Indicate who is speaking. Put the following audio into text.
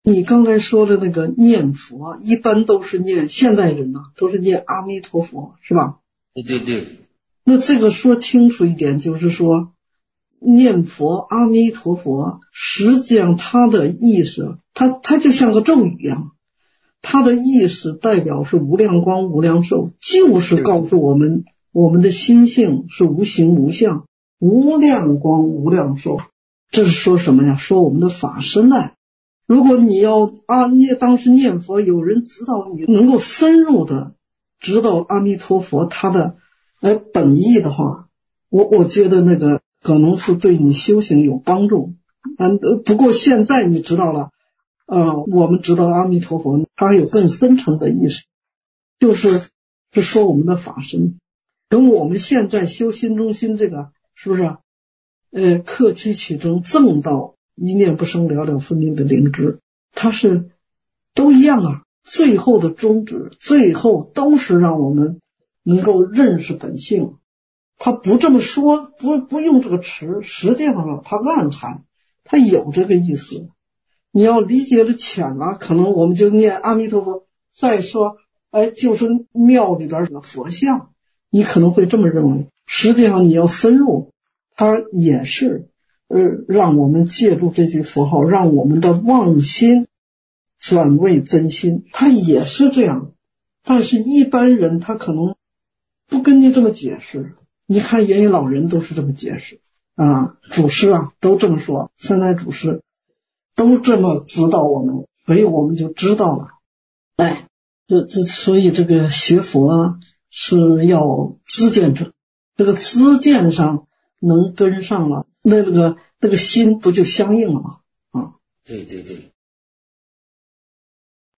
Speaker 1: 你刚才说的那个念佛，一般都是念，现代人呢都是念阿弥陀佛，是吧？
Speaker 2: 对对对。
Speaker 1: 那这个说清楚一点，就是说念佛阿弥陀佛，实际上它的意思，它就像个咒语一样，它的意思代表是无量光无量寿，就是告诉我们我们的心性是无形无相，无量光无量寿。这是说什么呀？说我们的法身呢。如果你要当时念佛，有人指导你能够深入的知道阿弥陀佛他的本意的话，我觉得那个可能是对你修行有帮助。不过现在你知道了，我们知道阿弥陀佛它还有更深层的意思，是说我们的法身跟我们现在修心中心这个是不是克己起征正道一念不生了了分明的灵知，它是都一样啊。最后的宗旨，最后都是让我们能够认识本性。他不这么说，不用这个词，实际上他暗含，他有这个意思。你要理解的浅了，可能我们就念阿弥陀佛，再说就是庙里边的佛像，你可能会这么认为。实际上你要深入，它也是让我们借助这句佛号，让我们的妄心转为真心，它也是这样。但是一般人他可能不跟你这么解释，你看元老人都是这么解释祖师都这么说，三代祖师都这么指导我们，所以我们就知道了。所以这个学佛是要知见者，这个知见上能跟上了，那个心不就相应了吗？
Speaker 2: 对对对。